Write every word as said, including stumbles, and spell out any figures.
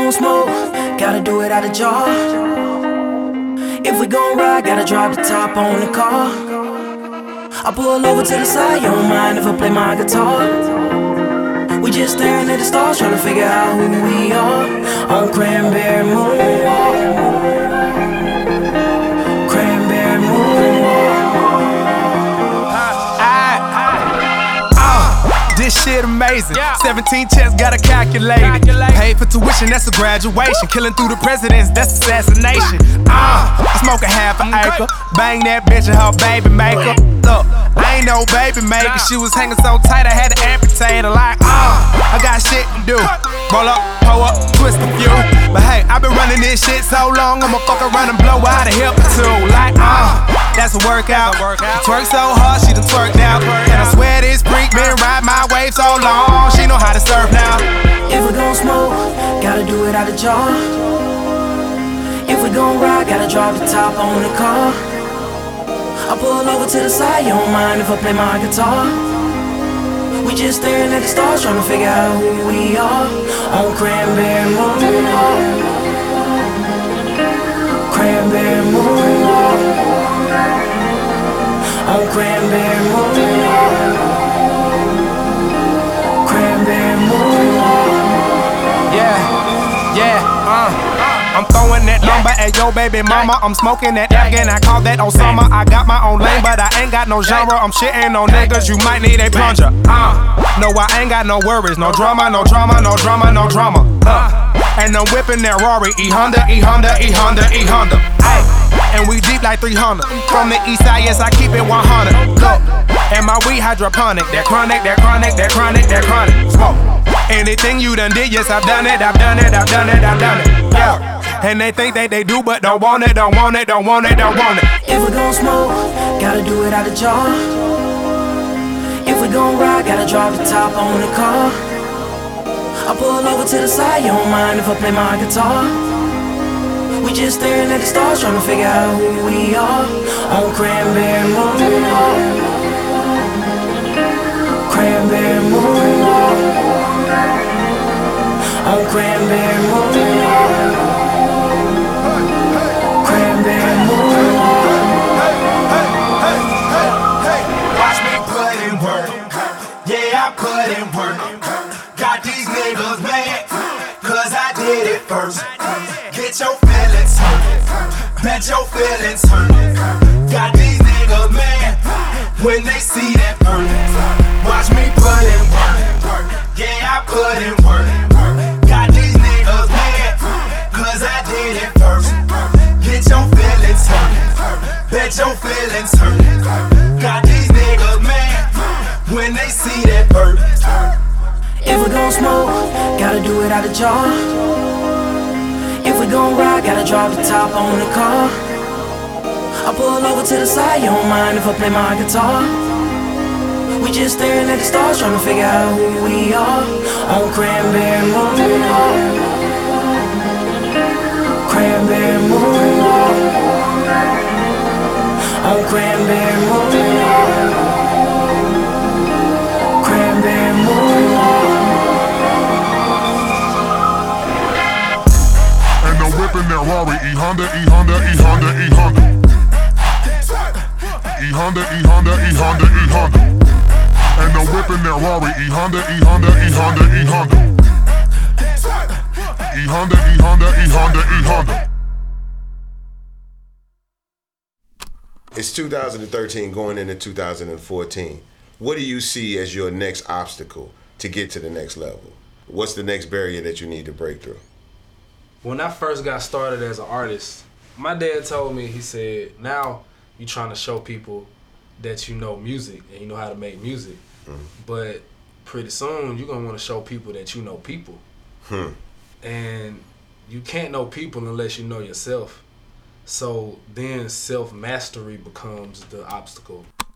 gon' smoke, gotta do it out of jar. If we gon' ride, gotta drop the top on the car. I pull over to the side, you don't mind if I play my guitar. We just staring at the stars, trying to figure out who we are. On Cranberry Moonwalk, Cranberry Moonwalk. This shit amazing. Yeah. seventeen checks, got a calculator. Calculate. Paid for tuition, that's a graduation. Killing through the presidents, that's assassination. Ah, uh, I smoke a half an acre. Bang that bitch and her baby maker. Look, I ain't no baby maker. She was hanging so tight, I had to amputate her. Like, ah, uh, I got shit to do. Roll up, pull up, twist a few. But hey, I've been running this shit so long, I'ma fuck around and blow out a hip too. Like, ah, uh, that's a workout. She twerk so hard, she done twerked out. And I swear this freak been ride my wave so long, she know how to surf now. If we gon' smoke, gotta do it out of jar. If we gon' ride, gotta drop the top on the car. I pull over to the side, you don't mind if I play my guitar. We just staring at the stars, trying to figure out who we are. On Cranberry Moonwalk, Cranberry Moonwalk, on Cranberry Moonwalk, Cranberry Moonwalk. Yeah, yeah, uh. I'm throwing that number at your baby mama. I'm smoking that Afghan, I call that Osama. I got my own lane, but I ain't got no genre. I'm shitting on niggas, you might need a plunger. Uh, no, I ain't got no worries, no drama, no drama, no drama, no drama. Uh, and I'm whipping that Rory, E Honda, E Honda, E Honda, E Honda. Ay, and we deep like three hundred. From the east side, yes, I keep it one hundred. Look, and my weed hydroponic, that chronic, that chronic, that chronic, that chronic. Smoke. Anything you done did, yes, I've done it, I've done it, I've done it, I've done it. Yeah. And they think that they do, but don't want it, don't want it, don't want it, don't want it. If we gon' smoke, gotta do it out of jar. If we gon' ride, gotta drop the top on the car. I pull over to the side, you don't mind if I play my guitar. We just staring at the stars, trying to figure out who we are. On Cranberry Moonwalk, Cranberry Moonwalk, on Cranberry Moonwalk. Watch me put in work. Yeah, I put in work. Got these niggas mad, cause I did it first. Get your feelings hurt. Bet your feelings hurt. Got these niggas mad when they see that burn. Watch me put in work. Yeah, I put in work. Got these niggas mad, cause I did it first. Get your feelings hurt. Bet your feelings hurt. Got these niggas mad when they see that bird. If we gon' smoke, gotta do it out of jar. If we gon' ride, gotta drop the top on the car. I pull over to the side, you don't mind if I play my guitar. We just staring at the stars, trying to figure out who we are. On Cranberry Moonwalk, Cranberry Moonwalk, on Cranberry Moonwalk, Cranberry Moonwalk. And I'm whipping that Rory, E Honda, E Honda, E Honda, E Honda, E Honda, E Honda, E Honda, E Honda. And I'm whipping that Rory, E Honda, E Honda, E Honda, E Honda, E Honda, E Honda, E Honda, E Honda. It's two thousand thirteen going into two thousand fourteen. What do you see as your next obstacle to get to the next level? What's the next barrier that you need to break through? When I first got started as an artist, my dad told me, he said, now you're trying to show people that you know music and you know how to make music. Mm-hmm. But pretty soon you're going to want to show people that you know people. Hmm. And you can't know people unless you know yourself. So then self-mastery becomes the obstacle.